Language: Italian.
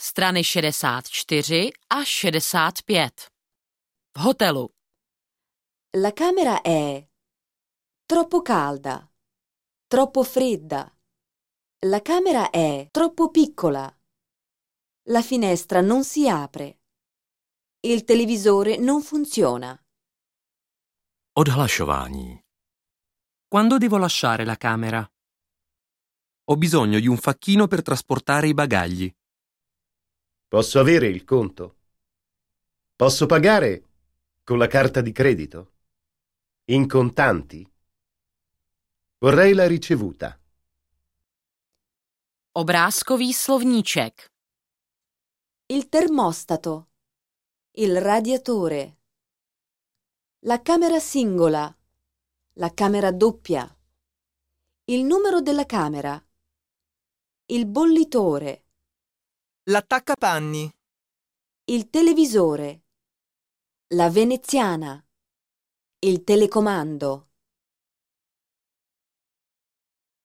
Strany 64 a 65. V hotelu. La camera è troppo calda, troppo fredda. La camera è troppo piccola. La finestra non si apre. Il televisore non funziona. Odhlašování. Quando devo lasciare la camera? Ho bisogno di un facchino per trasportare i bagagli. Posso avere il conto? Posso pagare con la carta di credito? In contanti? Vorrei la ricevuta. Obrázkový slovníček. Il termostato. Il radiatore. La camera singola. La camera doppia. Il numero della camera. Il bollitore. L'attaccapanni. Il televisore. La veneziana. Il telecomando.